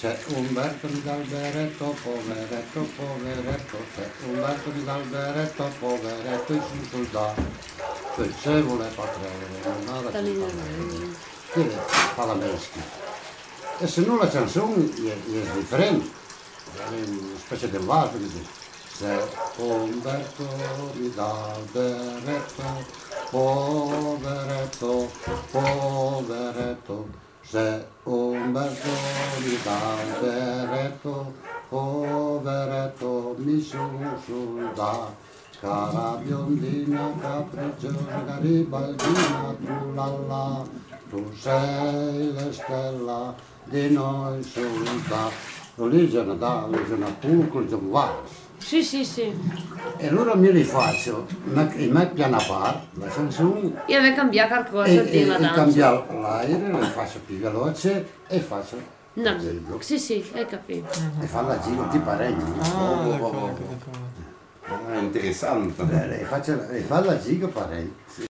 c'è Umberto mi dà il berretto, poveretto, poveretto, c'è Umberto mi dà il berretto, poveretto, in sul da, che se vuole patrare, nada che fa la meschi. E se non la canzone è differente, è una specie di vaso, se Umberto mi dà il berretto, poveretto, poveretto, se Umberto mi dà il berretto, poveretto, mi sul da, cara biondina, capricciosa, garibaldina, trullalla, tu sei la stella di noi sul da. Lì c'è una pulcro, c'è un vaso. Sì, sì, sì. E allora mi rifaccio in piano a parte la canzone Io devo cambiare qualcosa di la danza. cambiare l'aereo, la faccio più veloce e faccio No, giro. sì, sì, hai capito. E fa la giro di parecchio. Interessante. E fa la giro parecchio.